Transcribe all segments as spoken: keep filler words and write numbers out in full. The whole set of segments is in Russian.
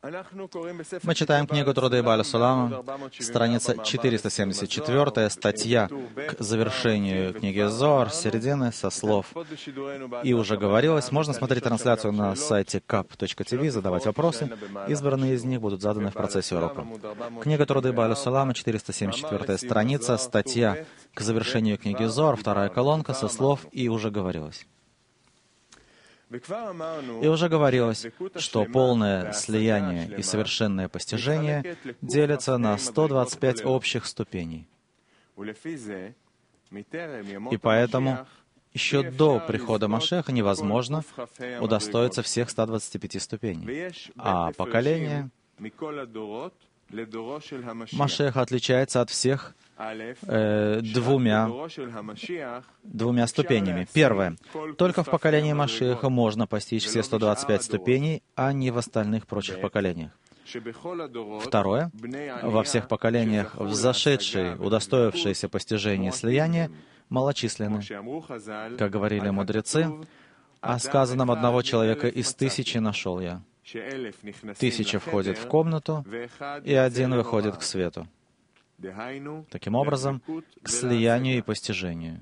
Мы читаем книгу Труды Бааля Сулама, страница четыреста семьдесят четыре, статья к завершению книги Зоар, середины, со слов «И уже говорилось». Можно смотреть трансляцию на сайте кап точка ти ви, задавать вопросы. Избранные из них будут заданы в процессе урока. Книга Труды Бааля Сулама, четыреста семьдесят четвёртая страница, статья к завершению книги Зоар, вторая колонка, со слов «И уже говорилось». И уже говорилось, что полное слияние и совершенное постижение делятся на сто двадцать пять общих ступеней. И поэтому еще до прихода Машеха невозможно удостоиться всех ста двадцати пяти ступеней. А поколение Машеха отличается от всех э, двумя, двумя ступенями. Первое. Только в поколении Машеха можно постичь все сто двадцать пять ступеней, а не в остальных прочих поколениях. Второе. Во всех поколениях взошедшие, удостоившиеся постижения слияния, малочисленны. Как говорили мудрецы, о сказанном одного человека из тысячи нашел я. Тысяча входит в комнату, и один выходит к свету. Таким образом, к слиянию и постижению.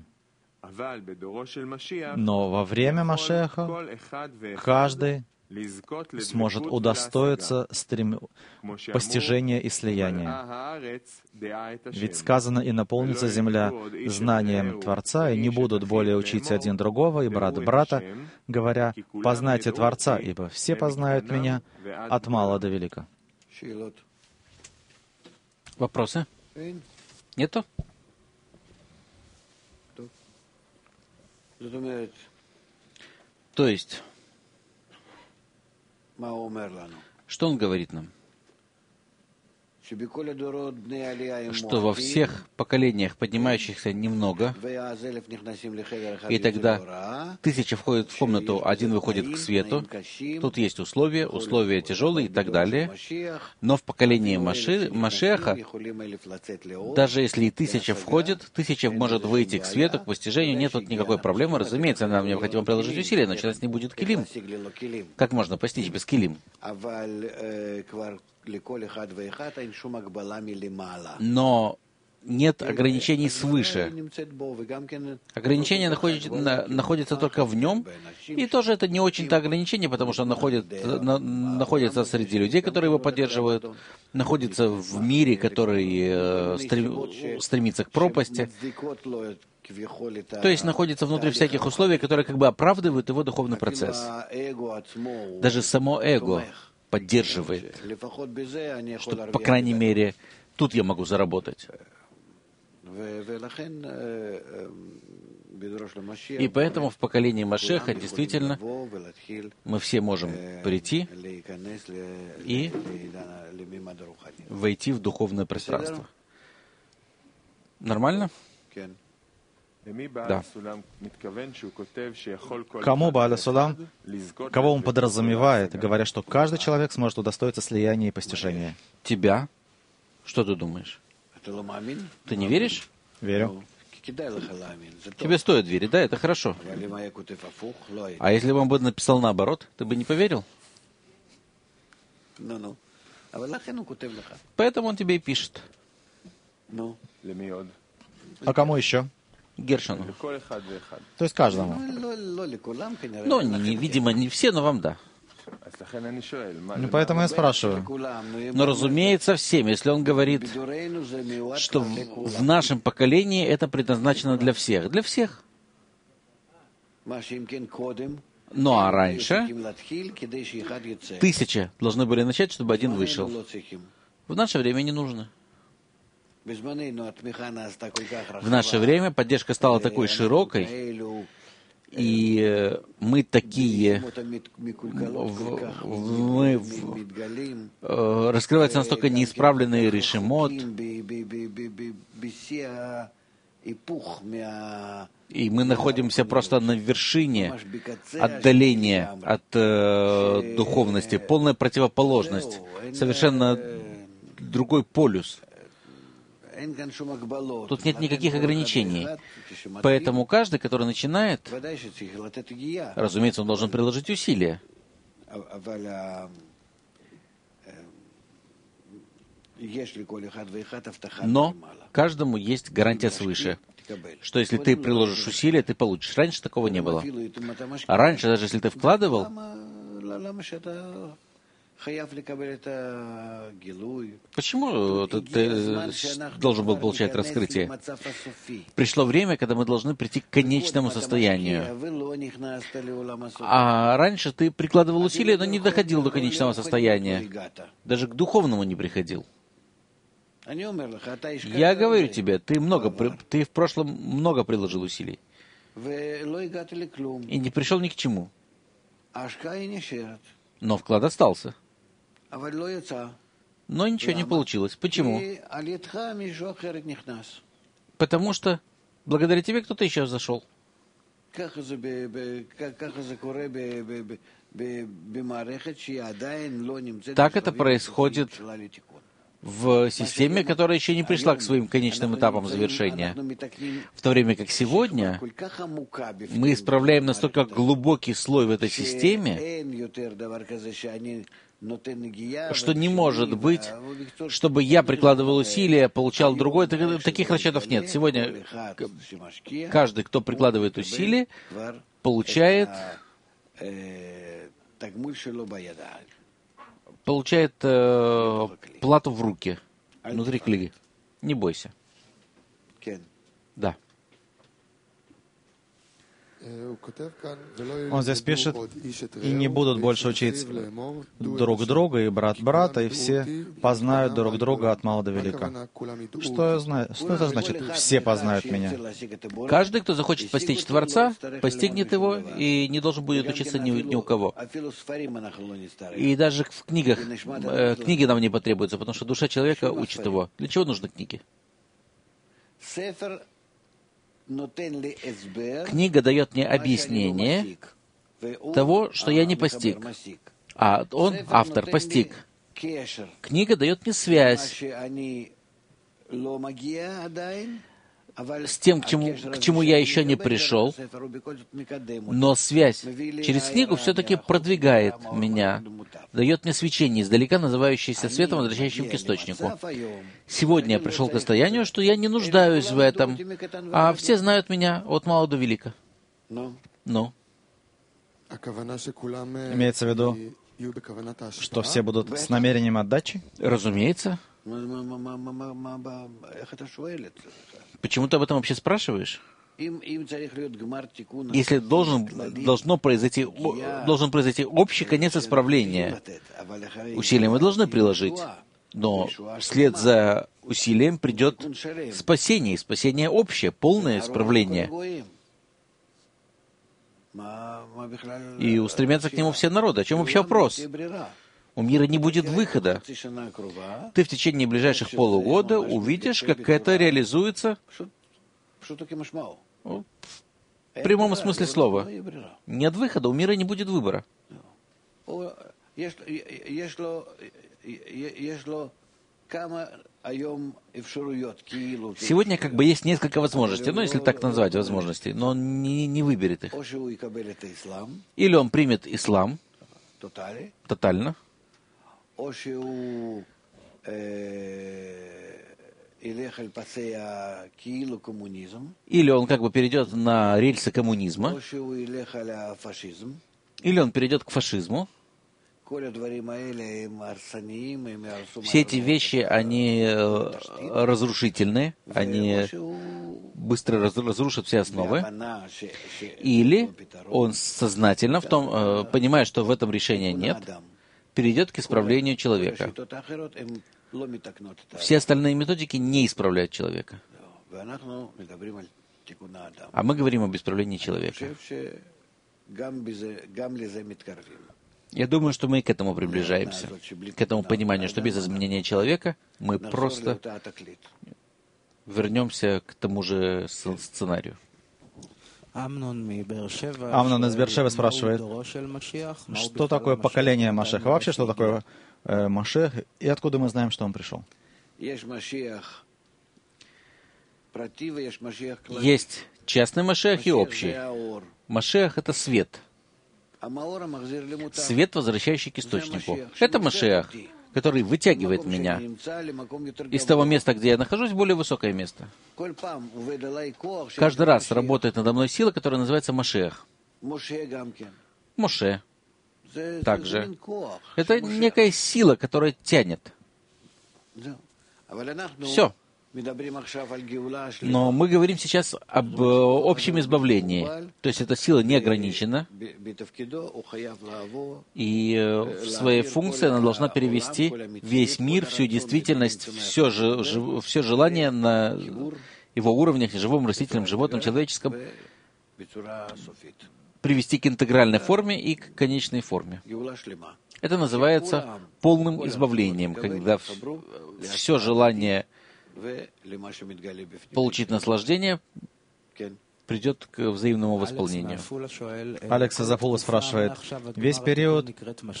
Но во время Машеха каждый сможет удостоиться стрем... постижения и слияния. Ведь сказано, и наполнится земля знанием Творца, и не будут более учить один другого, и брат брата, говоря, познайте Творца, ибо все познают меня от мала до велика. Вопросы? Нету? То есть, что он говорит нам? Что во всех поколениях, поднимающихся немного, и тогда тысяча входит в комнату, один выходит к свету, тут есть условия, условия тяжелые и так далее, но в поколении Маши, Машеха, даже если и тысяча входит, тысяча может выйти к свету, к постижению, нет тут никакой проблемы, разумеется, нам необходимо приложить усилия, но сейчас не будет килим. Как можно постичь без килим? Но нет ограничений свыше. Ограничение находится, на, находится только в нем, и тоже это не очень-то ограничение, потому что находит, на, находится среди людей, которые его поддерживают, находится в мире, который э, стрем, стремится к пропасти, то есть находится внутри всяких условий, которые как бы оправдывают его духовный процесс. Даже само эго поддерживает, что, по крайней мере, тут я могу заработать. И поэтому в поколении Машеха действительно мы все можем прийти и войти в духовное пространство. Нормально? Да. Кому Бааля Сулам, кого он подразумевает, говоря, что каждый человек сможет удостоиться слияния и постижения? Тебя? Что ты думаешь? Ты не веришь? Верю. Тебе стоит верить, да? Это хорошо. А если бы он бы написал наоборот, ты бы не поверил? Поэтому он тебе и пишет. А кому еще? Гершону. То есть каждому. Ну, не, видимо, не все, но вам да. Ну, поэтому я спрашиваю. Но, разумеется, всем, если он говорит, что в, в нашем поколении это предназначено для всех. Для всех. Ну, а раньше тысяча должны были начать, чтобы один вышел. В наше время не нужно. В наше время поддержка стала такой широкой, и мы такие, мы, в, раскрывается настолько неисправленный решимот, и мы находимся просто на вершине отдаления от э, духовности, полная противоположность, совершенно другой полюс. Тут нет никаких ограничений. Поэтому каждый, который начинает, разумеется, он должен приложить усилия. Но каждому есть гарантия свыше, что если ты приложишь усилия, ты получишь. Раньше такого не было. А раньше, даже если ты вкладывал, почему ты, ты должен был получать раскрытие? Пришло время, когда мы должны прийти к конечному состоянию. А раньше ты прикладывал усилия, но не доходил до конечного состояния. Даже к духовному не приходил. Я говорю тебе, ты, много, ты в прошлом много приложил усилий. И не пришел ни к чему. Но вклад остался. Но ничего не получилось. Почему? Потому что благодаря тебе кто-то еще зашел. Так это происходит в системе, которая еще не пришла к своим конечным этапам завершения. В то время как сегодня мы исправляем настолько глубокий слой в этой системе, что не может быть, чтобы я прикладывал усилия, получал другое. Таких расчетов нет. Сегодня каждый, кто прикладывает усилия, получает, получает э, плату в руки, внутри книги. Не бойся. Да. Он здесь пишет, и не будут больше учить друг друга, и брат брата, и все познают друг друга от мала до велика. Что, что это значит? Все познают меня. Каждый, кто захочет постичь Творца, постигнет его и не должен будет учиться ни, ни у кого. И даже в книгах, э, книги нам не потребуются, потому что душа человека учит его. Для чего нужны книги? Книга дает мне объяснение того, что я не постиг, а он, автор, постиг. Книга дает мне связь с тем, к чему, к чему я еще не пришел, но связь через книгу все-таки продвигает меня, дает мне свечение, издалека называющееся светом, возвращающим к источнику. Сегодня я пришел к состоянию, что я не нуждаюсь в этом, а все знают меня от мала до велика. Ну? Имеется в виду, что все будут с намерением отдачи? Разумеется. Почему ты об этом вообще спрашиваешь? Если должен, должно произойти, должен произойти общий конец исправления, усилия мы должны приложить, но вслед за усилием придет спасение, спасение общее, полное исправление. И устремятся к нему все народы. О чем вообще вопрос? У мира не будет выхода. Ты в течение ближайших полугода увидишь, как это реализуется в прямом смысле слова. Нет выхода, у мира не будет выбора. Сегодня как бы есть несколько возможностей, ну, если так назвать возможностей, но он не, не выберет их. Или он примет ислам тотально, или он как бы перейдет на рельсы коммунизма, или он перейдет к фашизму. Все эти вещи, они разрушительны, они быстро разрушат все основы. Или он сознательно, в том, понимая, что в этом решения нет, перейдет к исправлению человека. Все остальные методики не исправляют человека. А мы говорим об исправлении человека. Я думаю, что мы к этому приближаемся, к этому пониманию, что без изменения человека мы просто вернемся к тому же сценарию. Амнон из Бершевы спрашивает, что такое поколение Машеха? Вообще, что такое э, Машех? И откуда мы знаем, что он пришел? Есть частный Машех и общий. Машех — это свет. Свет, возвращающий к источнику. Это Машех. который вытягивает меня из того места, где я нахожусь, в более высокое место. Каждый раз работает надо мной сила, которая называется Машиах. Моше. Также. Это некая сила, которая тянет. Все. Но мы говорим сейчас об общем избавлении. То есть эта сила не ограничена. И в своей функции она должна перевести весь мир, всю действительность, все, же, все желание на его уровнях, живом, растительном, животном, человеческом, привести к интегральной форме и к конечной форме. Это называется полным избавлением, когда все желание получить наслаждение придет к взаимному восполнению. Алекс из Афула спрашивает, весь период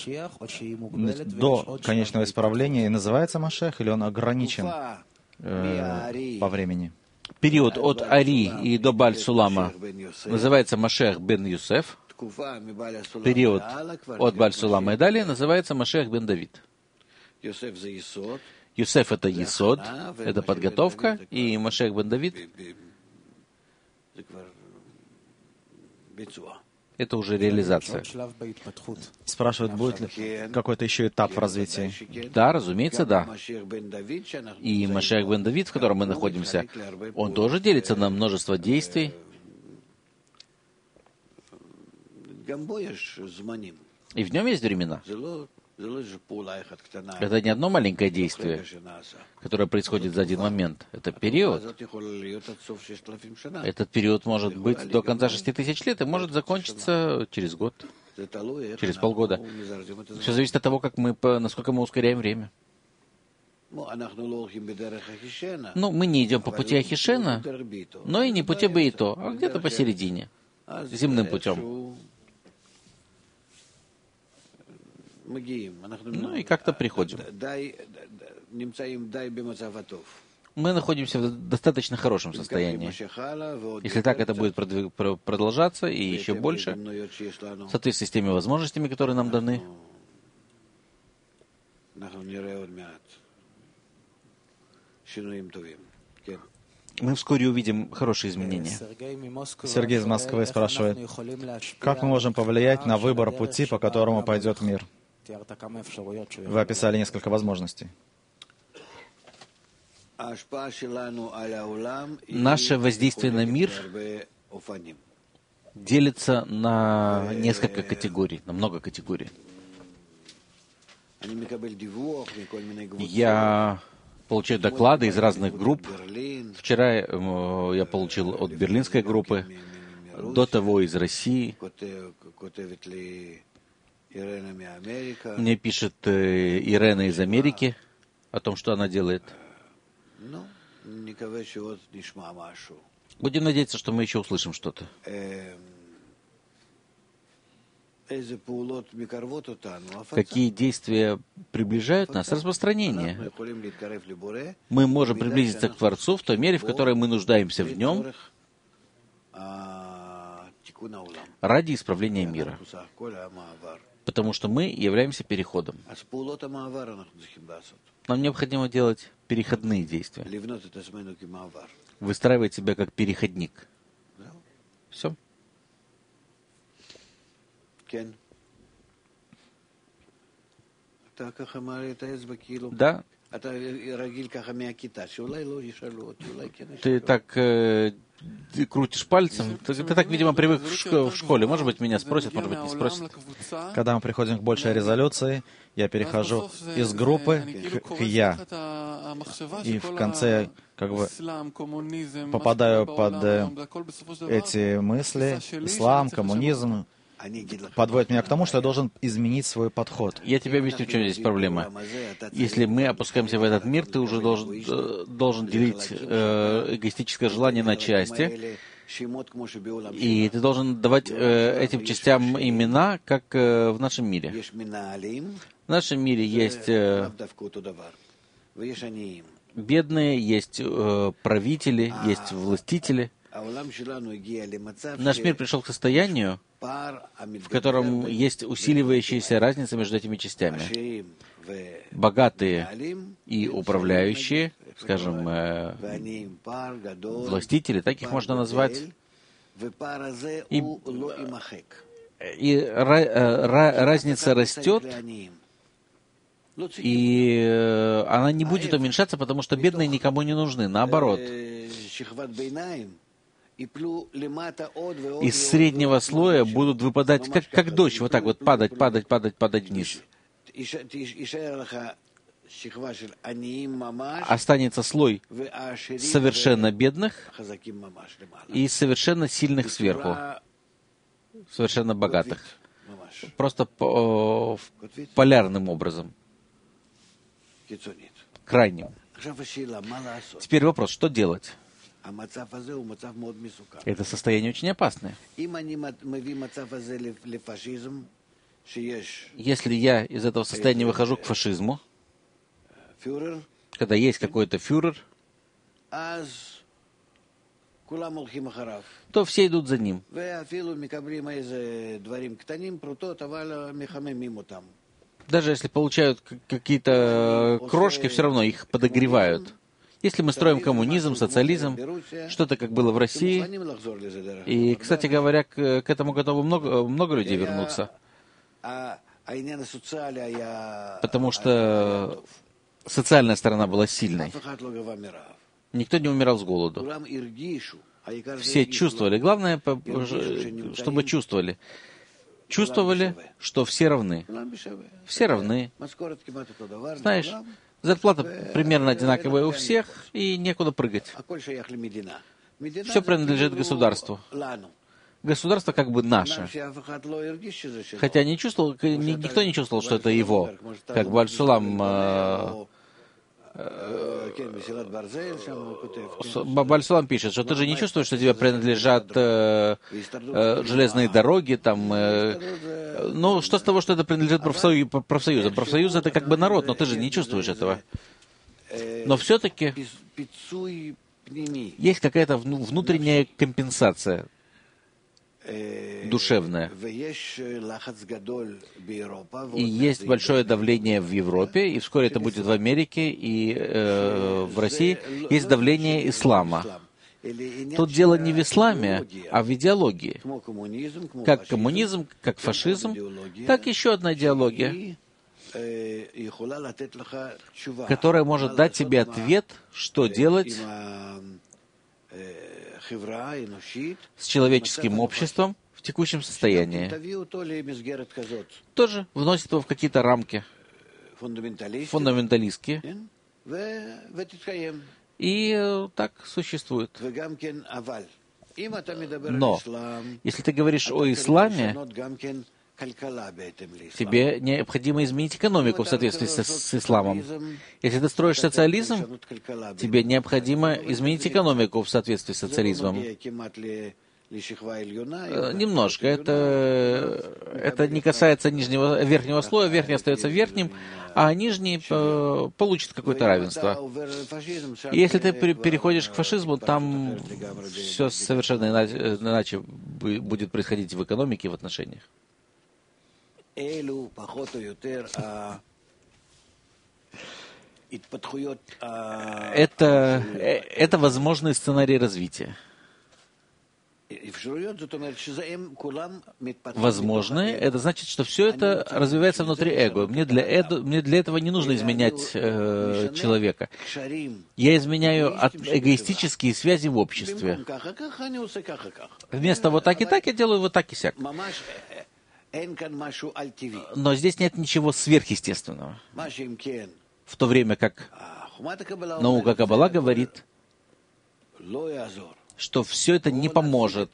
до конечного исправления называется Машех, или он ограничен э, по времени? Период от Ари и до Баль-Сулама называется Машех бен Юсеф. Период от Баль-Сулама и далее называется Машех бен Давид. Юсеф — это Есод, это подготовка, и Машех бен Давид — это уже реализация. Спрашивают, будет ли какой-то еще этап в развитии? Да, разумеется, да. И Машех бен Давид, в котором мы находимся, он тоже делится на множество действий. И в нем есть времена. Это не одно маленькое действие, которое происходит за один момент. Это период. Этот период может быть до конца шести тысяч лет и может закончиться через год, через полгода. Все зависит от того, как мы, насколько мы ускоряем время. Ну, мы не идем по пути Ахишена, но и не пути Бейто, а где-то посередине, земным путем. Ну и как-то приходим. Мы находимся в достаточно хорошем состоянии. Если так это будет продвиг... продолжаться и еще больше, в соответствии с теми возможностями, которые нам даны, мы вскоре увидим хорошие изменения. Сергей из Москвы спрашивает, как мы можем повлиять на выбор пути, по которому пойдет мир? Вы описали несколько возможностей. Наше воздействие на мир делится на несколько категорий, на много категорий. Я получаю доклады из разных групп. Вчера я получил от берлинской группы, до того из России. Мне пишет э, Ирена из Америки о том, что она делает. Будем надеяться, что мы еще услышим что-то. Какие действия приближают нас? Распространение. Мы можем приблизиться к Творцу в той мере, в которой мы нуждаемся в Нем ради исправления мира. Потому что мы являемся переходом. Нам необходимо делать переходные действия. Выстраивать себя как переходник. Все. Да. Ты так э, ты крутишь пальцем. Ты, ты так, видимо, привык в, шко- в школе. Может быть, меня спросят, может быть, не спросят. Когда мы приходим к большей резолюции, я перехожу из группы к, к «я». И в конце как бы попадаю под э, эти мысли. Ислам, коммунизм подводит меня к тому, что я должен изменить свой подход. Я тебе объясню, в чем здесь проблема. Если мы опускаемся в этот мир, ты уже должен, э, должен делить э, эгоистическое желание на части, и ты должен давать э, этим частям имена, как э, в нашем мире. В нашем мире есть э, бедные, есть э, правители, есть властители. Наш мир пришел к состоянию, в котором есть усиливающаяся разница между этими частями, богатые и управляющие, скажем, э, властители, так их можно назвать, и, и ра, ра, разница растет, и э, она не будет уменьшаться, потому что бедные никому не нужны, наоборот. Из среднего слоя будут выпадать, как, как дождь, вот так вот падать, падать, падать, падать вниз. Останется слой совершенно бедных и совершенно сильных сверху, совершенно богатых. Просто по, полярным образом, крайним. Теперь вопрос, что делать? Это состояние очень опасное. Если я из этого состояния выхожу к фашизму, когда есть какой-то фюрер, то все идут за ним. Даже если получают какие-то крошки, все равно их подогревают. Если мы строим коммунизм, социализм, что-то как было в России, и, кстати говоря, к, к этому готовы много, много людей вернуться, потому что социальная сторона была сильной. Никто не умирал с голоду. Все чувствовали. Главное, чтобы чувствовали. Чувствовали, что все равны. Все равны. Знаешь, зарплата примерно одинаковая у всех, и некуда прыгать. Все принадлежит государству. Государство как бы наше. Хотя не чувствовал, никто не чувствовал, что это его. Как Баль-Сулам, Баль-Сулам пишет, что ты же не чувствуешь, что тебе принадлежат э, э, железные дороги, там, э, ну, что с того, что это принадлежит профсоюзу, профсоюзу? Профсоюз это как бы народ, но ты же не чувствуешь этого. Но все-таки есть какая-то внутренняя компенсация душевная. И есть большое давление в Европе, и вскоре это будет в Америке и э, в России. Есть давление ислама. Тут дело не в исламе, а в идеологии. Как коммунизм, как фашизм, так еще одна идеология, которая может дать тебе ответ, что делать с человеческим обществом в текущем состоянии. Тоже вносит его в какие-то рамки фундаменталистские. И э, так существует. Но, если ты говоришь о исламе, тебе необходимо изменить экономику в соответствии с, с исламом. Если ты строишь социализм, тебе необходимо изменить экономику в соответствии с социализмом. Немножко. Это, это не касается нижнего, верхнего слоя. Верхний остается верхним, а нижний э, получит какое-то равенство. И если ты переходишь к фашизму, там все совершенно иначе, иначе будет происходить в экономике и в отношениях. Это, это возможный сценарий развития. Возможные, это значит, что все это развивается внутри эго. Мне для, эго, мне для этого не нужно изменять э, человека. Я изменяю от, эгоистические связи в обществе. Вместо вот так и так я делаю вот так и сяк. Но здесь нет ничего сверхъестественного. В то время как наука Каббала говорит, что все это не поможет.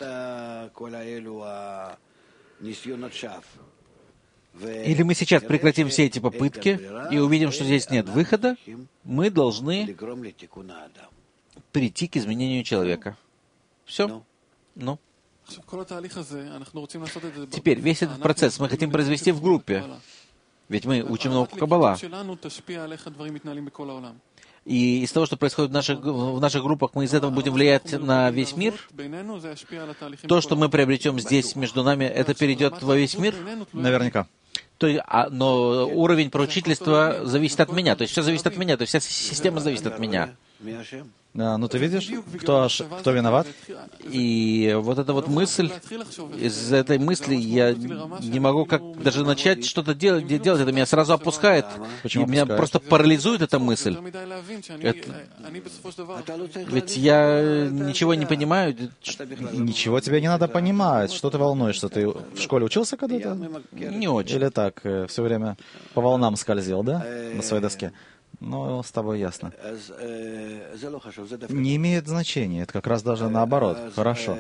Или мы сейчас прекратим все эти попытки и увидим, что здесь нет выхода, мы должны прийти к изменению человека. Все. Ну. Теперь весь этот процесс мы хотим произвести в группе. Ведь мы учим науку Каббала. И из того, что происходит в наших, в наших группах, мы из этого будем влиять на весь мир. То, что мы приобретем здесь между нами, это перейдет во весь мир? Наверняка. То есть, а, но уровень поручительства зависит от меня. То есть все зависит от меня. То есть вся система зависит от меня. А, ну ты видишь, кто, аж, кто виноват? И вот эта вот мысль, из этой мысли я не могу как даже начать что-то делать, делать. Это меня сразу опускает. Почему и меня опускает? просто парализует эта мысль. Это... Ведь я ничего не понимаю. Ничего тебе не надо понимать. Что ты волнуешься? Ты в школе учился когда-то? Не очень. Или так, все время по волнам скользил, да? На своей доске? Ну, с тобой ясно. Не имеет значения. Это как раз даже наоборот. Хорошо.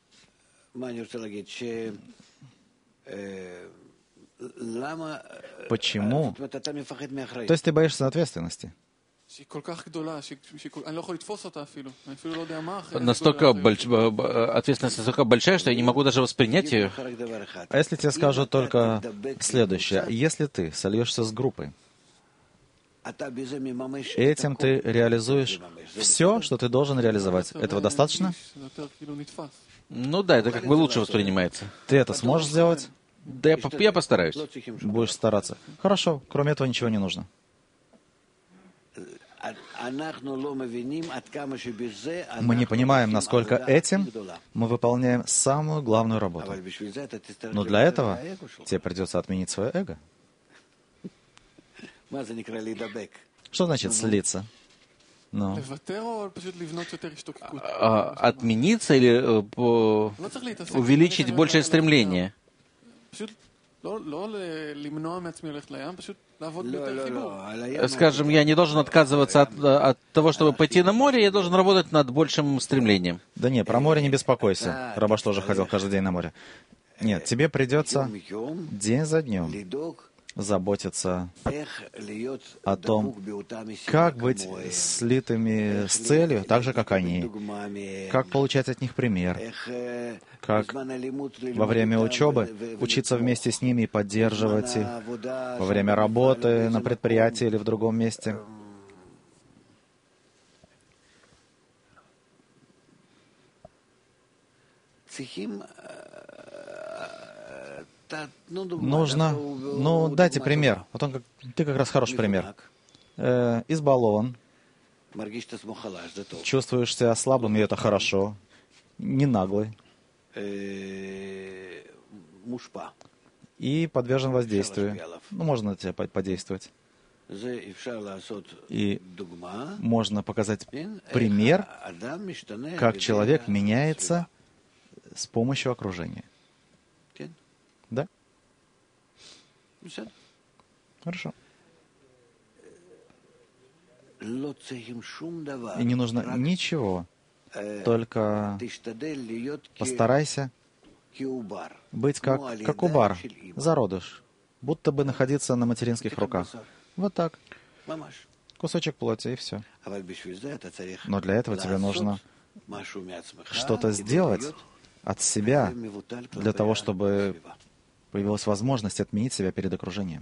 Почему? То есть ты боишься ответственности? Настолько больш... ответственность настолько большая, что я не могу даже воспринять ее. А если тебе скажут только следующее. Если ты сольешься с группой, этим ты реализуешь все, что ты должен реализовать. Этого достаточно? Ну да, это как бы лучше воспринимается. Ты это сможешь сделать? Да, я, я постараюсь. Будешь стараться. Хорошо, кроме этого ничего не нужно. Мы не понимаем, насколько этим мы выполняем самую главную работу. Но для этого тебе придется отменить свое эго. Что значит слиться? Ну. А, отмениться или э, по... увеличить большее стремление? Скажем, я не должен отказываться от, от того, чтобы пойти на море, я должен работать над большим стремлением. Да нет, про море не беспокойся. Рабаш тоже ходил каждый день на море. Нет, тебе придется день за днем заботиться о том, как быть слитыми с целью, так же, как они, как получать от них пример, как во время учебы учиться вместе с ними и поддерживать их, во время работы на предприятии или в другом месте. Нужно, ну, дайте пример. Вот он, как, ты как раз хороший пример. Э, избалован, чувствуешь себя слабым, и это хорошо. Не наглый. И подвержен воздействию. Ну, можно на тебя подействовать. И можно показать пример, как человек меняется с помощью окружения. Да? Хорошо. И не нужно ничего, только постарайся быть как, как убар, зародыш, будто бы находиться на материнских руках. Вот так. Кусочек плоти, и все. Но для этого тебе нужно что-то сделать от себя, для того, чтобы появилась возможность отменить себя перед окружением.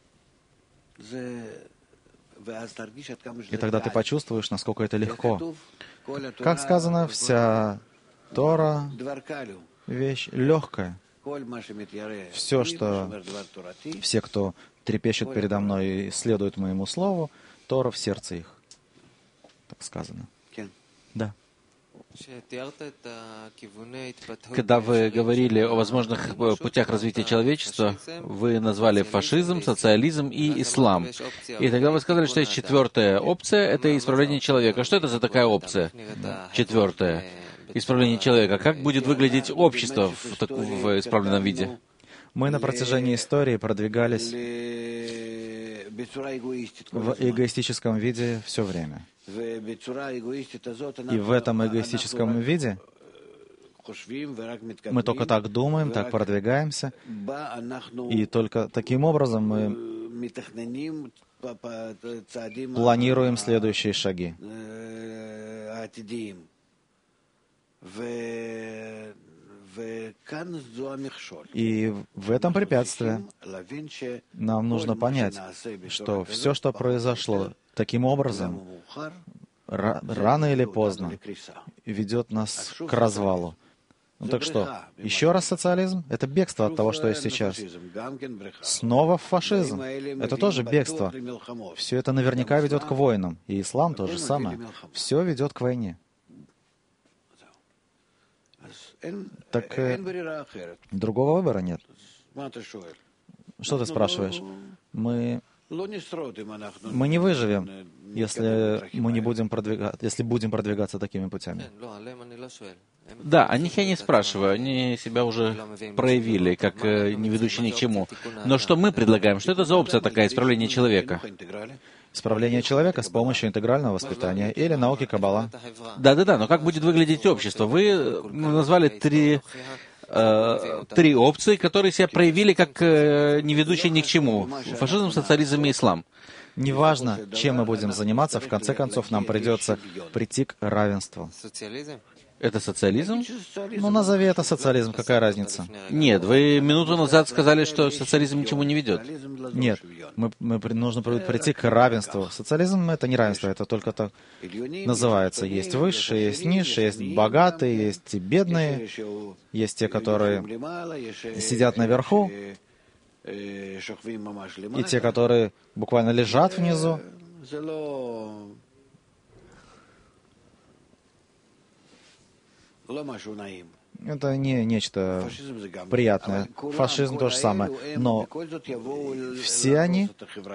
И тогда ты почувствуешь, насколько это легко. Как сказано, вся Тора — вещь легкая. Все, что все, кто трепещет передо мной и следует моему слову, Тора в сердце их. Так сказано. Да. Когда вы говорили о возможных путях развития человечества, вы назвали фашизм, социализм и ислам. И тогда вы сказали, что есть четвертая опция — это исправление человека. Что это за такая опция? Четвертая. Исправление человека. Как будет выглядеть общество в, так, в исправленном виде? Мы на протяжении истории продвигались в эгоистическом виде все время. И в этом эгоистическом виде мы только так думаем, так продвигаемся, и только таким образом мы планируем следующие шаги. И в этом препятствие нам нужно понять, что все, что произошло таким образом, рано или поздно ведет нас к развалу. Ну так что, еще раз социализм? Это бегство от того, что есть сейчас. Снова фашизм. Это тоже бегство. Все это наверняка ведет к войнам. И ислам то же самое. Все ведет к войне. Так э, другого выбора нет. Что ты спрашиваешь? Мы, мы не выживем, если мы не будем продвигаться, если будем продвигаться такими путями. Да, о них я не спрашиваю, они себя уже проявили, как э, не ведущие ни к чему. Но что мы предлагаем? Что это за опция такая, исправление человека? Исправление человека с помощью интегрального воспитания или науки Каббала. Да-да-да, но как будет выглядеть общество? Вы назвали три, э, три опции, которые себя проявили как э, не ведущие ни к чему. Фашизм, социализм и ислам. Неважно, чем мы будем заниматься, в конце концов нам придется прийти к равенству. Это социализм? Ну, назови это социализм, какая разница? Нет, вы минуту назад сказали, что социализм ни к чему не ведет. Нет, мы, мы, нужно прийти к равенству. Социализм — это не равенство, это только так называется. Есть высшие, есть низшие, есть богатые, есть бедные, есть те, которые сидят наверху, и те, которые буквально лежат внизу. Это не нечто приятное. Фашизм то же самое. Но все они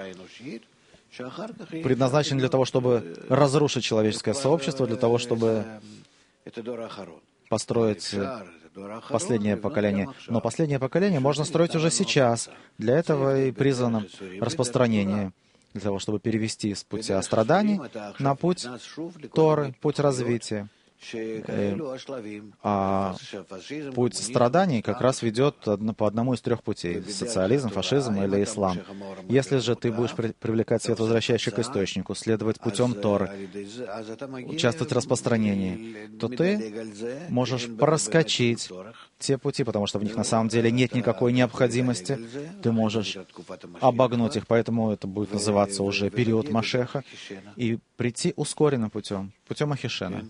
предназначены для того, чтобы разрушить человеческое сообщество, для того, чтобы построить последнее поколение. Но последнее поколение можно строить уже сейчас. Для этого и призвано распространение. Для того, чтобы перевести с пути страданий на путь Торы, путь развития. А путь страданий как раз ведет по одному из трех путей — социализм, фашизм или ислам. Если же ты будешь привлекать свет, возвращающий к источнику, следовать путем Торы, участвовать в распространении, то ты можешь проскочить те пути, потому что в них на самом деле нет никакой необходимости. Ты можешь обогнуть их, поэтому это будет называться уже период Машеха, и прийти ускоренным путем, путем Ахишена.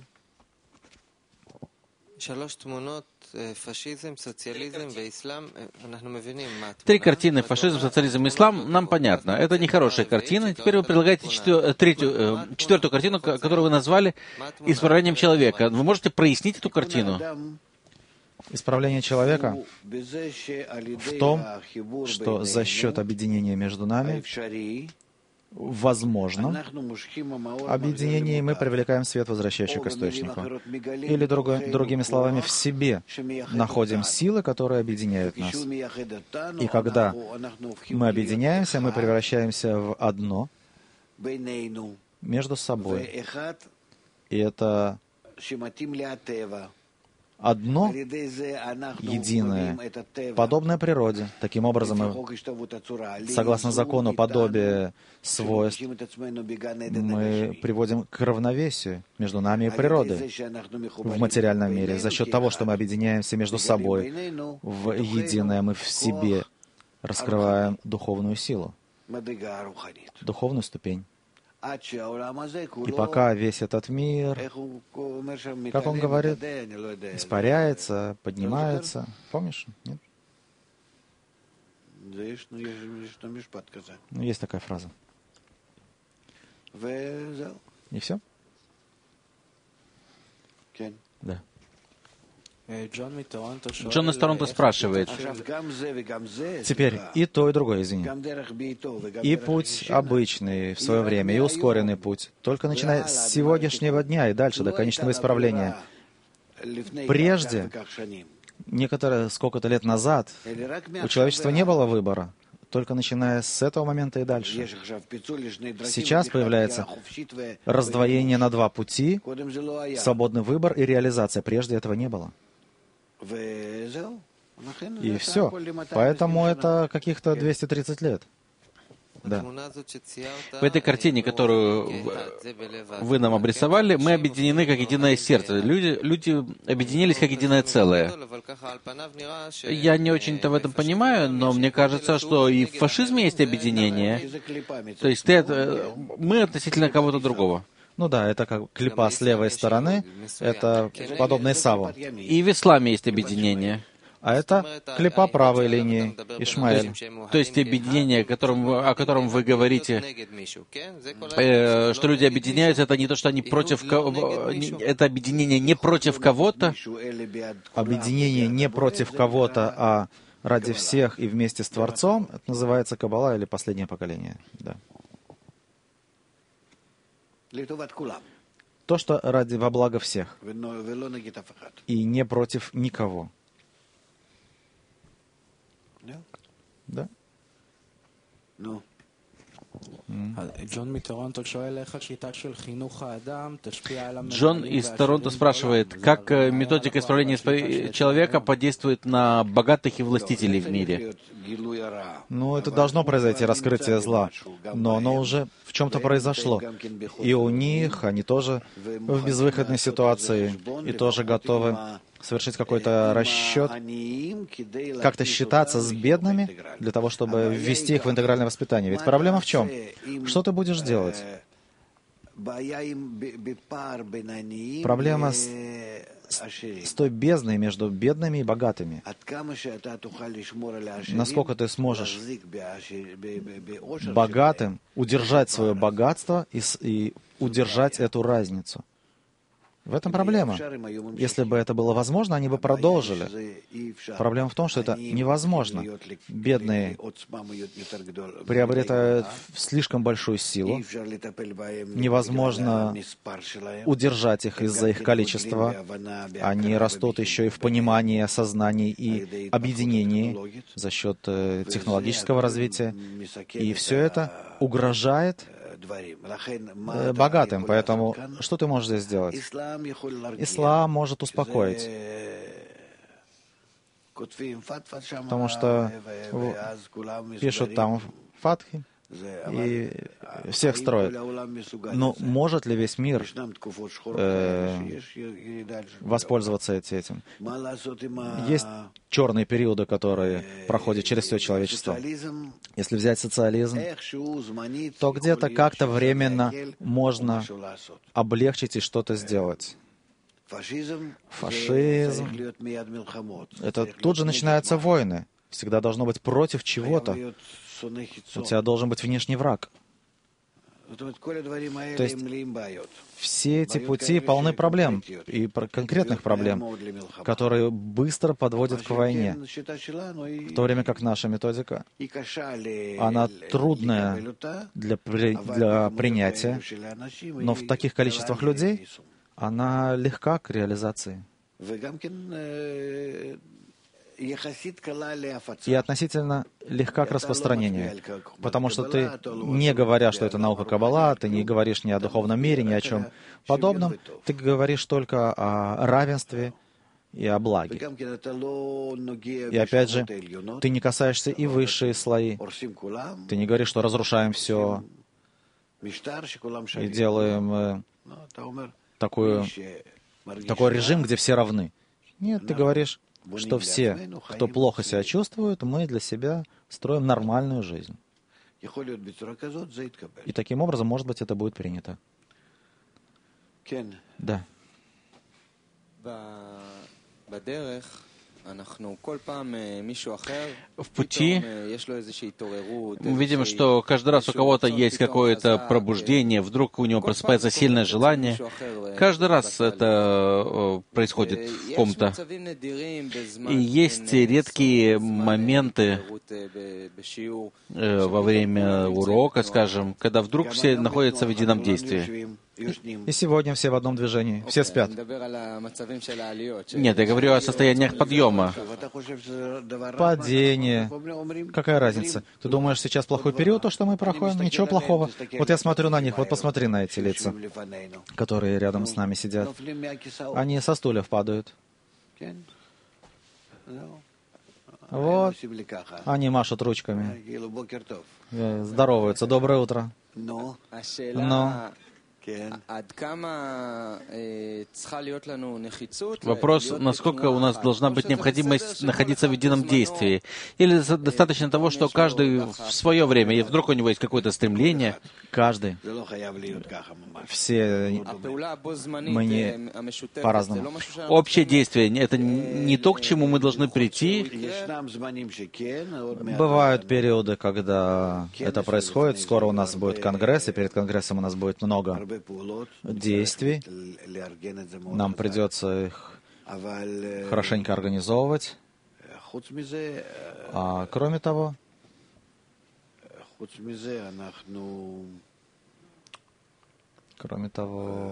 Три картины — фашизм, социализм и ислам — нам понятно. Это нехорошая картина. Теперь вы предлагаете четвер... третью, четвертую картину, которую вы назвали исправлением человека. Вы можете прояснить эту картину? Исправление человека в том, что за счет объединения между нами, в возможном объединении, мы привлекаем свет, возвращающий к источнику. Или, другой, другими словами, в себе находим силы, которые объединяют нас. И когда мы объединяемся, мы превращаемся в одно между собой. И это одно единое, подобное природе. Таким образом, мы, согласно закону подобия свойств, мы приводим к равновесию между нами и природой в материальном мире. За счет того, что мы объединяемся между собой в единое, мы в себе раскрываем духовную силу, духовную ступень. И пока весь этот мир, как он говорит, испаряется, поднимается. Помнишь? Нет? Ну, есть такая фраза. И все? Да. Джон из Торонто спрашивает. Теперь и то, и другое, извини. И путь обычный в свое время, и ускоренный путь. Только начиная с сегодняшнего дня и дальше до конечного исправления. Прежде, некоторые сколько-то лет назад, у человечества не было выбора. Только начиная с этого момента и дальше. Сейчас появляется раздвоение на два пути, свободный выбор и реализация. Прежде этого не было. И все. Поэтому это каких-то двести тридцать лет. Да. В этой картине, которую вы нам обрисовали, мы объединены как единое сердце. Люди, люди объединились как единое целое. Я не очень-то в этом понимаю, но мне кажется, что и в фашизме есть объединение. То есть ты, мы относительно кого-то другого. Ну да, это как клипа с левой стороны, это подобно Исаву. И в исламе есть объединение. А это клипа правой линии, Ишмаэль. То есть объединение, о котором, о котором вы говорите, э, что люди объединяются, это не то, что они против кого, это объединение не против кого-то. Объединение не против кого-то, а ради всех и вместе с Творцом, это называется Каббала или последнее поколение. Да. То, что ради во благо всех. И не против никого. Да? Джон из Торонто спрашивает, как методика исправления человека подействует на богатых и властителей в мире. Ну, это должно произойти, раскрытие зла. Но оно уже в чем-то произошло. И у них, они тоже в безвыходной ситуации, и тоже готовы совершить какой-то расчет, как-то считаться с бедными для того, чтобы ввести их в интегральное воспитание. Ведь проблема в чем? Что ты будешь делать? Проблема с, с той бездной между бедными и богатыми. Насколько ты сможешь богатым удержать свое богатство и, и удержать эту разницу. В этом проблема. Если бы это было возможно, они бы продолжили. Проблема в том, что это невозможно. Бедные приобретают слишком большую силу. Невозможно удержать их из-за их количества. Они растут еще и в понимании, осознании и объединении за счет технологического развития. И все это угрожает богатым. Поэтому что ты можешь здесь сделать? Ислам может успокоить. Потому что пишут там фатхи и всех строят. Но может ли весь мир э, воспользоваться этим? Есть черные периоды, которые проходят через все человечество. Если взять социализм, то где-то как-то временно можно облегчить и что-то сделать. Фашизм. Это тут же начинаются войны. Всегда должно быть против чего-то. У тебя должен быть внешний враг. То есть все эти пути полны проблем, и конкретных проблем, которые быстро подводят к войне. В то время как наша методика, она трудная для, при, для принятия, но в таких количествах людей она легка к реализации. И относительно легка к распространению. Потому что ты, не говоря, что это наука Каббала, ты не говоришь ни о духовном мире, ни о чем подобном, ты говоришь только о равенстве и о благе. И опять же, ты не касаешься и высшие слои. Ты не говоришь, что разрушаем все и делаем э, такую, такой режим, где все равны. Нет, ты говоришь, что все, кто плохо себя чувствует, мы для себя строим нормальную жизнь. И таким образом, может быть, это будет принято. Да. В пути мы видим, что каждый раз у кого-то есть какое-то пробуждение, вдруг у него просыпается сильное желание. Каждый раз это происходит в ком-то. И есть редкие моменты во время урока, скажем, когда вдруг все находятся в едином действии. И сегодня все в одном движении, все спят. Нет, я говорю о состояниях подъема. Падение. Какая разница? Ты думаешь, сейчас плохой период, то, что мы проходим? Ничего плохого. Вот я смотрю на них, вот посмотри на эти лица, которые рядом с нами сидят. Они со стульев падают. Вот. Они машут ручками. Здороваются. Доброе утро. Но... Вопрос, насколько у нас должна быть необходимость находиться в едином действии. Или достаточно того, что каждый в свое время, и вдруг у него есть какое-то стремление. Каждый. Все мы не по-разному. Общее действие — это не то, к чему мы должны прийти. Бывают периоды, когда это происходит. Скоро у нас будет конгресс, и перед конгрессом у нас будет много действий. Нам придется их хорошенько организовывать. А кроме того, кроме того,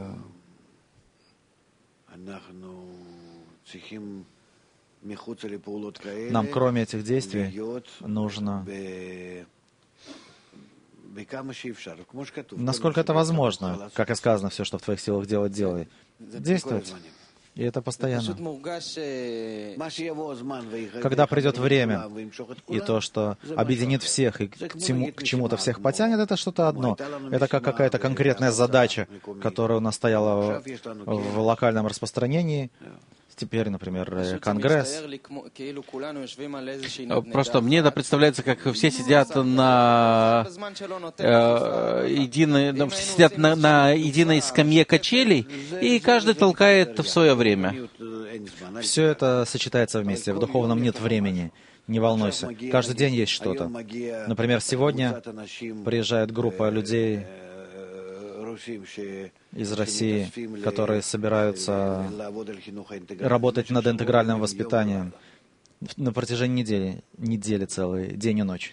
нам, кроме этих действий, нужно, насколько это возможно, как и сказано, все, что в твоих силах делать, делай, действовать. И это постоянно. Когда придет время, и то, что объединит всех и к, тему, к чему-то всех потянет, это что-то одно. Это как какая-то конкретная задача, которая у нас стояла в, в локальном распространении. Теперь, например, конгресс. Просто мне это представляется, как все сидят на, э, единой, все сидят на, на единой скамье качелей, и каждый толкает в свое время. Все это сочетается вместе. В духовном нет времени. Не волнуйся. Каждый день есть что-то. Например, сегодня приезжает группа людей из России, которые собираются работать над интегральным воспитанием на протяжении недели, недели целой, день и ночь.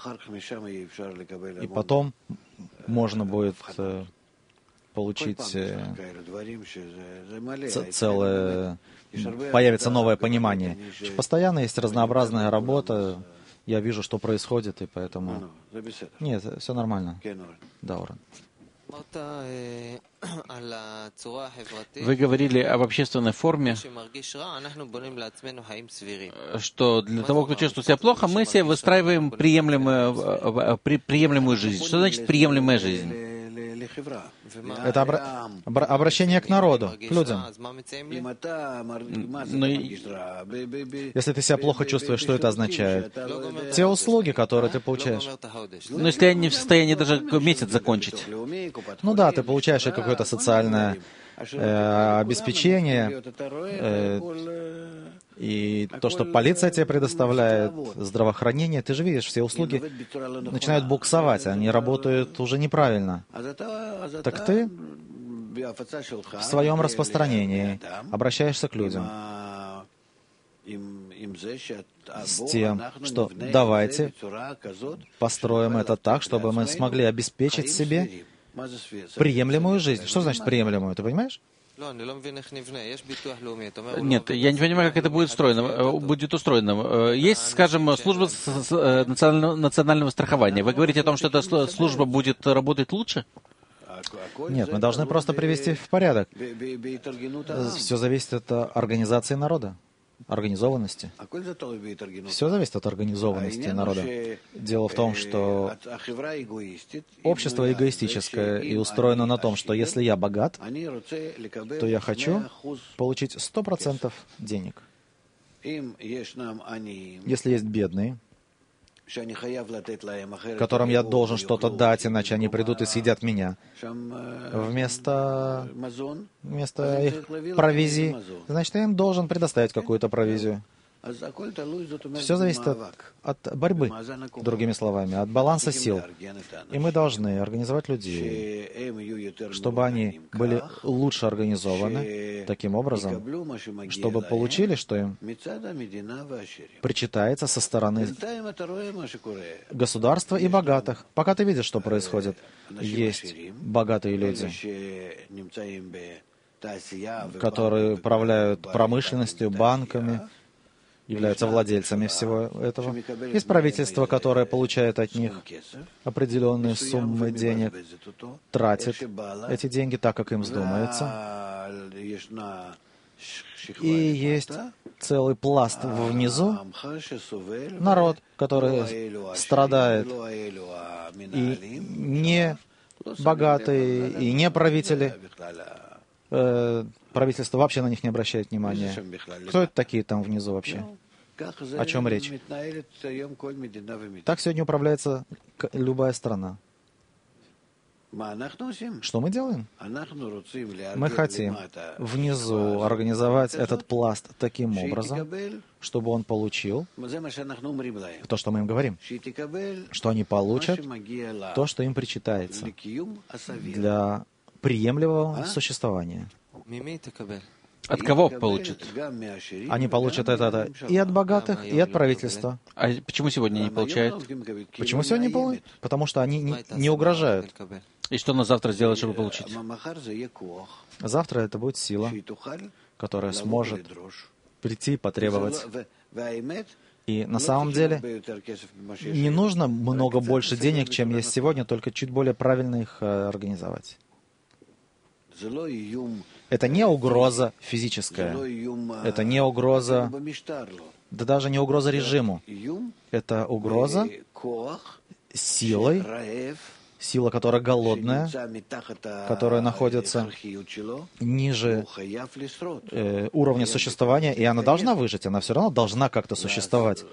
И потом можно будет получить целое, появится новое понимание. Постоянно есть разнообразная работа. Я вижу, что происходит, и поэтому... Нет, все нормально. Да, Орен. Вы говорили об общественной форме, что для того, кто чувствует себя плохо, мы себе выстраиваем приемлемую, приемлемую жизнь. Что значит приемлемая жизнь? Это обра- обра- обращение к народу, к людям. Но... Если ты себя плохо чувствуешь, что это означает? Те услуги, которые ты получаешь. Но если я не в состоянии даже месяц закончить. Ну да, ты получаешь какое-то социальное э, обеспечение, э, и то, что полиция тебе предоставляет, здравоохранение, ты же видишь, все услуги начинают буксовать, они работают уже неправильно. Так ты в своем распространении обращаешься к людям с тем, что давайте построим это так, чтобы мы смогли обеспечить себе приемлемую жизнь. Что значит приемлемую, ты понимаешь? Нет, я не понимаю, как это будет устроено. Будет устроено. Есть, скажем, служба национального страхования. Вы говорите о том, что эта служба будет работать лучше? Нет, мы должны просто привести в порядок. Все зависит от организации народа, организованности. Все зависит от организованности народа. Дело в том, что общество эгоистическое и устроено на том, что если я богат, то я хочу получить сто процентов денег. Если есть бедные, которым я должен что-то дать, иначе они придут и съедят меня. Вместо, вместо их провизии, значит, я им должен предоставить какую-то провизию. Все зависит от, от борьбы, другими словами, от баланса сил. И мы должны организовать людей, чтобы они были лучше организованы, таким образом, чтобы получили, что им причитается со стороны государства и богатых. Пока ты видишь, что происходит, есть богатые люди, которые управляют промышленностью, банками, являются владельцами всего этого. Есть правительство, которое получает от них определенные суммы денег, тратит эти деньги так, как им вздумается. И есть целый пласт внизу, народ, который страдает и не богатые и не правители. Э, правительство вообще на них не обращает внимания. Кто это такие там внизу вообще? О чем речь? Так сегодня управляется любая страна. Что мы делаем? Мы хотим внизу организовать этот пласт таким образом, чтобы он получил то, что мы им говорим, что они получат то, что им причитается для приемлемого существования. От кого получат? Они получат это и от богатых, и от правительства. А почему сегодня не получают? Почему сегодня не получают? Потому что они не, не угрожают. И что на завтра сделать, чтобы получить? Завтра это будет сила, которая сможет прийти и потребовать. И на самом деле не нужно много больше денег, чем есть сегодня, только чуть более правильно их э, организовать. Это не угроза физическая, это не угроза, да даже не угроза режиму. Это угроза силой, сила, которая голодная, которая находится ниже э, уровня существования, и она должна выжить, она все равно должна как-то существовать.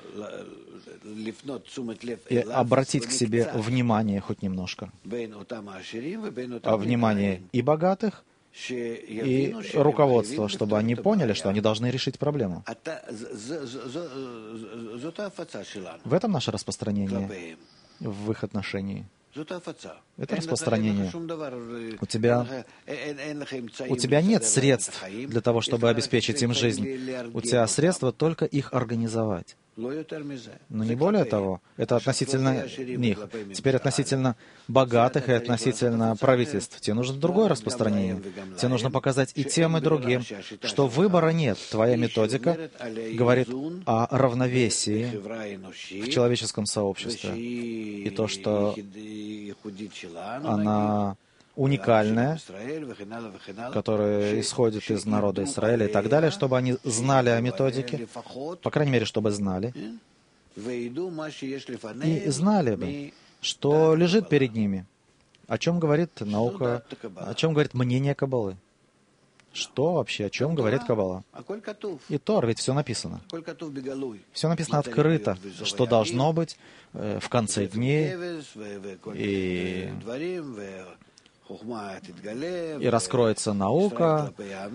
И обратить к себе внимание хоть немножко. А внимание и богатых, и руководство, чтобы они поняли, что они должны решить проблему. В этом наше распространение в их отношении. Это распространение. У тебя, у тебя нет средств для того, чтобы обеспечить им жизнь. У тебя средства только их организовать. Но не более того, это относительно них. Теперь относительно богатых и относительно правительств. Тебе нужно другое распространение. Тебе нужно показать и тем, и другим, что выбора нет. Твоя методика говорит о равновесии в человеческом сообществе. И то, что она уникальная, которая исходит из народа Израиля и так далее, чтобы они знали о методике, по крайней мере, чтобы знали, и знали бы, что лежит перед ними, о чем говорит наука, о чем говорит мнение Каббалы. Что вообще, о чем говорит Каббала? И Тор, ведь все написано. Все написано открыто, что должно быть э, в конце дней, и, и раскроется наука,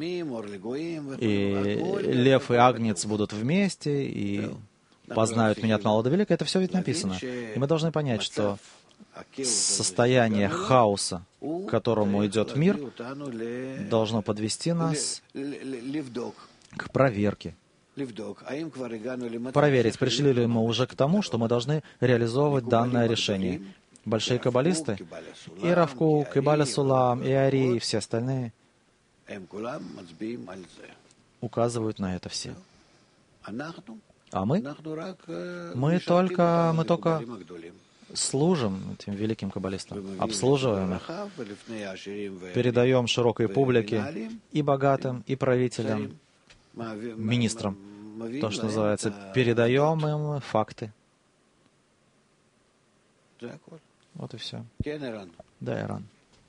и лев и агнец будут вместе, и познают меня от малого до велика. Это все ведь написано. И мы должны понять, что состояние хаоса, к которому идет мир, должно подвести нас к проверке. Проверить, пришли ли мы уже к тому, что мы должны реализовывать данное решение. Большие каббалисты, и Рав Кук, и Баля Сулам, и Ари, и все остальные указывают на это все. А мы? Мы только, мы только служим этим великим каббалистам, обслуживаем их, передаем широкой публике, и богатым, и правителям, министрам, то, что называется, передаем им факты. Вот и все. Да, Иран.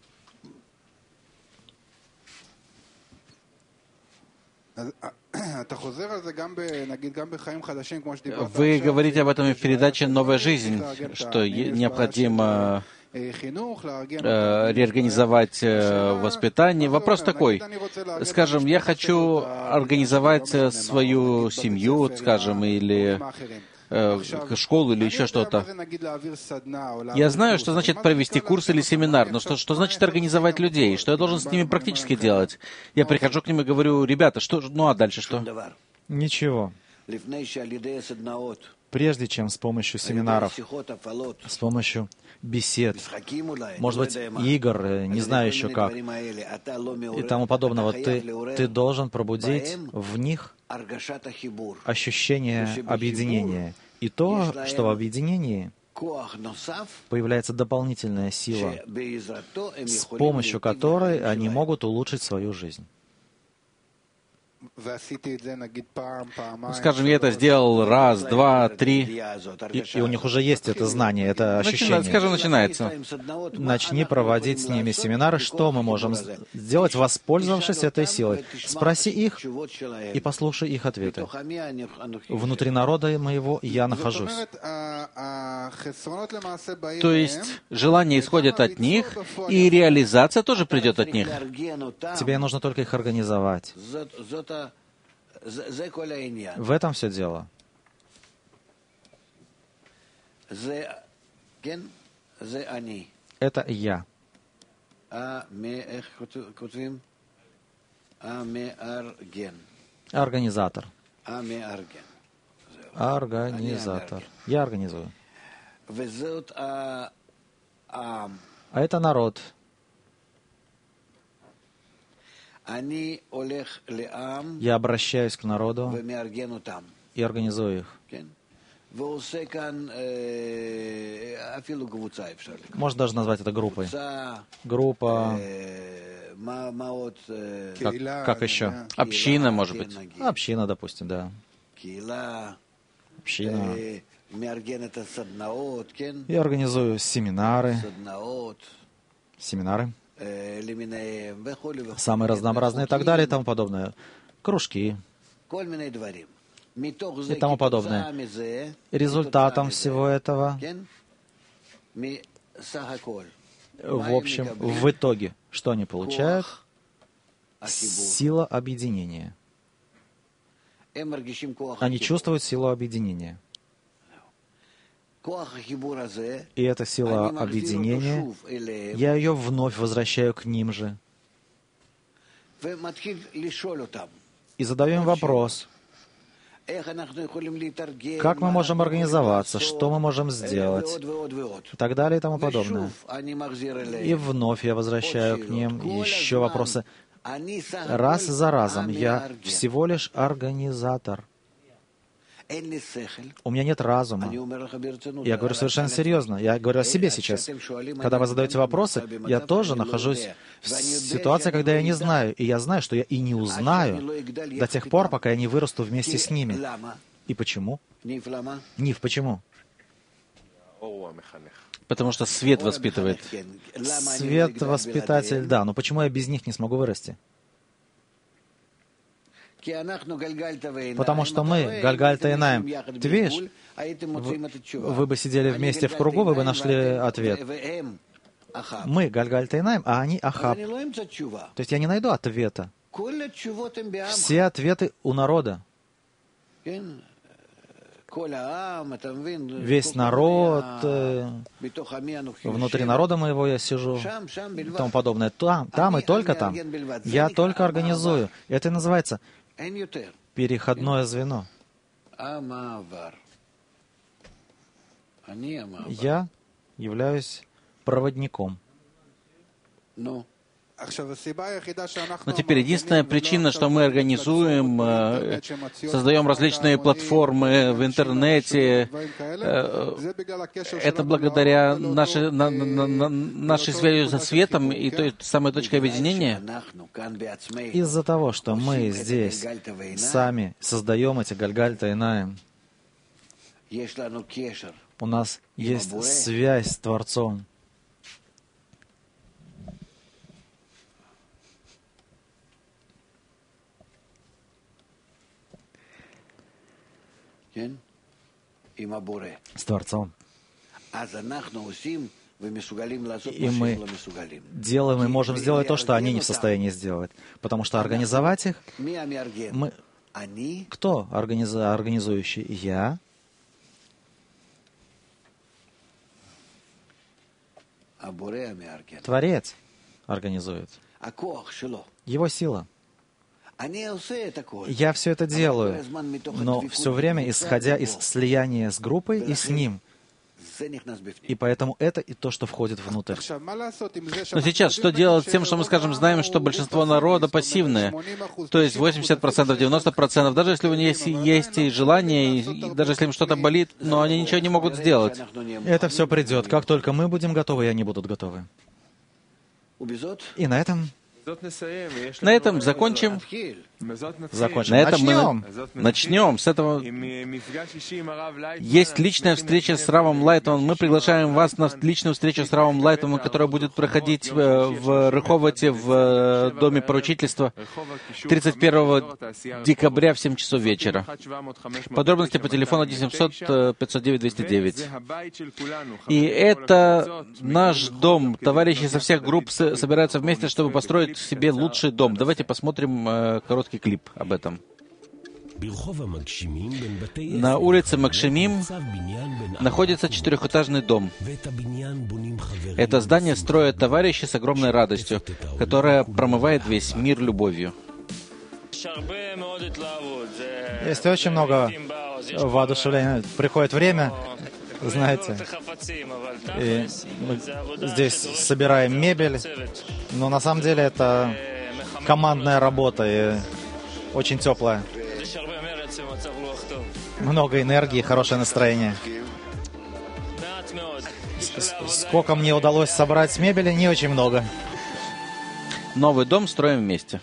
Вы говорите об этом и в передаче «Новая жизнь», что необходимо э, реорганизовать э, воспитание. Вопрос такой. Скажем, я хочу организовать свою семью, скажем, или э, школу, или еще что-то. Я знаю, что значит провести курс или семинар, но что, что значит организовать людей? Что я должен с ними практически делать? Я прихожу к ним и говорю: ребята, что, ну а дальше что? Ничего. Прежде чем с помощью семинаров, с помощью бесед, может быть, игр, не знаю еще как, и тому подобного, ты, ты должен пробудить в них ощущение объединения. И то, что в объединении появляется дополнительная сила, с помощью которой они могут улучшить свою жизнь. Скажем, я это сделал раз, два, три. И, и у них уже есть это знание, это ощущение. Начина, скажем, начинается. Начни проводить с ними семинары, что мы можем сделать, воспользовавшись этой силой. Спроси их и послушай их ответы. Внутри народа моего я нахожусь. То есть желания исходят от них, и реализация тоже придет от них. Тебе нужно только их организовать. В этом все дело. Это я. Организатор. Организатор. Я организую. А это народ. Я обращаюсь к народу и организую их. Можно даже назвать это группой. Группа. Как, как еще? Община, может быть. Община, допустим, да. Община. Я организую семинары. Семинары. Самые разнообразные и так далее и тому подобное. Кружки. И тому подобное. Результатом всего этого, в общем, в итоге, что они получают? Сила объединения. Они чувствуют силу объединения. И эта сила объединения, я ее вновь возвращаю к ним же. И задаю им вопрос, как мы можем организоваться, что мы можем сделать, и так далее и тому подобное. И вновь я возвращаю к ним еще вопросы. Раз за разом я всего лишь организатор. У меня нет разума. Я говорю совершенно серьезно. Я говорю о себе сейчас. Когда вы задаете вопросы, я тоже нахожусь в ситуации, когда я не знаю. И я знаю, что я и не узнаю до тех пор, пока я не вырасту вместе с ними. И почему? Нив, почему? Потому что свет воспитывает. Свет воспитатель, да. Но почему я без них не смогу вырасти? Потому что мы, Гальгальта и Наим, ты видишь, вы, вы бы сидели вместе в кругу, вы бы нашли ответ. Мы, Гальгальта и Наим, а они Ахаб. То есть я не найду ответа. Все ответы у народа. Весь народ, внутри народа моего я сижу, и тому подобное. Там, там и только там. Я только организую. Это и называется переходное звено. Я являюсь проводником. Но теперь единственная причина, что мы организуем, создаем различные платформы в интернете, это благодаря нашей, на, на, на, нашей связи со светом и той самой точкой объединения. Из-за того, что мы здесь сами создаем эти Гальгальта и Наим, у нас есть связь с Творцом. С Творцом. И мы делаем и можем сделать то, что они не в состоянии сделать. Потому что организовать их... Мы... Кто организ... организующий? Я. Творец организует. Его сила. Я все это делаю, но все время исходя из слияния с группой и с ним. И поэтому это и то, что входит внутрь. Но сейчас что делать с тем, что мы, скажем, знаем, что большинство народа пассивное? То есть восемьдесят процентов, девяносто процентов, даже если у них есть, есть и желание, и даже если им что-то болит, но они ничего не могут сделать. Это все придет. Как только мы будем готовы, и они будут готовы. И на этом... На этом закончим. закончим. На этом Начнем. мы начнем. С этого есть личная встреча с Равом Лайтманом. Мы приглашаем вас на личную встречу с Равом Лайтманом, которая будет проходить в Рыховоте, в Доме поручительства, тридцать первого декабря в семь часов вечера. Подробности по телефону один семьсот пятьсот девять двести девять. И это наш дом. Товарищи со всех групп собираются вместе, чтобы построить себе лучший дом. Давайте посмотрим э, короткий клип об этом. На улице Макшимим находится четырехэтажный дом. Это здание строят товарищи с огромной радостью, которая промывает весь мир любовью. Есть очень много воодушевления. Приходит время, знаете, и мы здесь собираем мебель, но на самом деле это командная работа и очень теплая. Много энергии, хорошее настроение. Сколько мне удалось собрать с мебели, не очень много. Новый дом строим вместе.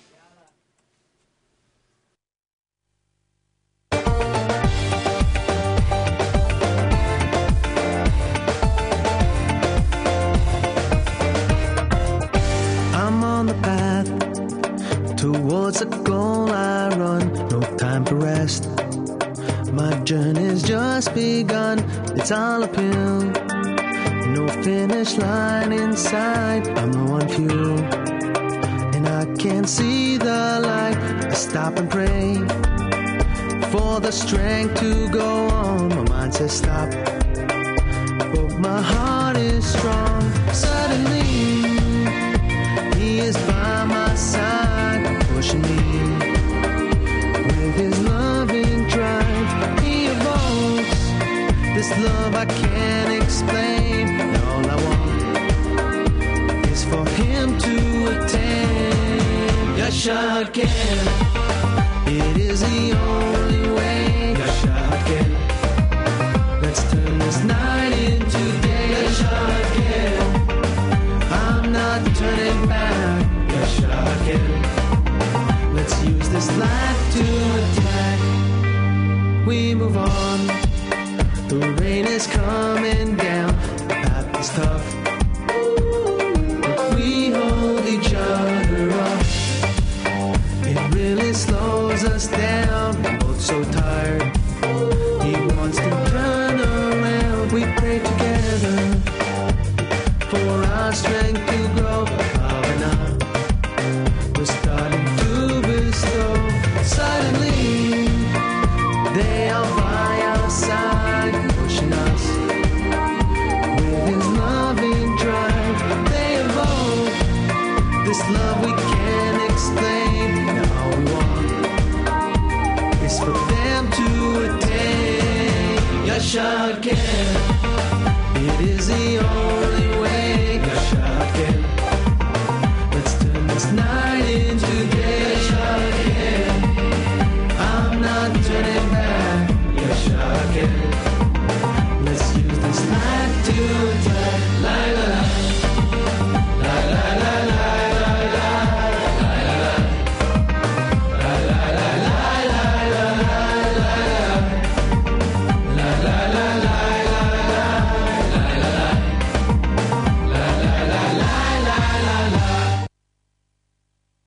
Towards a goal I run, no time to rest. My journey's just begun, it's all uphill. No finish line in sight, I'm low on fuel. And I can't see the light, I stop and pray for the strength to go on. My mind says stop, but my heart is strong. Suddenly, He is by my side, pushing me with His loving drive. He evokes this love I can't explain. And all I want is for Him to attain. Yashad can, it is the only way. Yashad can, let's turn this night into day. Yashad can, I'm not turning back. Yashad can, let's use this light to attack. We move on, the rain is coming down, the path is tough, but we hold each other up. It really slows us down, we're both so tired. He wants to turn around, we pray together for our strength to grow. Bhavana, we're starting to bestow. Suddenly, they are by our side, pushing us with His loving drive. They evoke this love we can't explain. And all we want is for them to attain. Yashad can, it is the only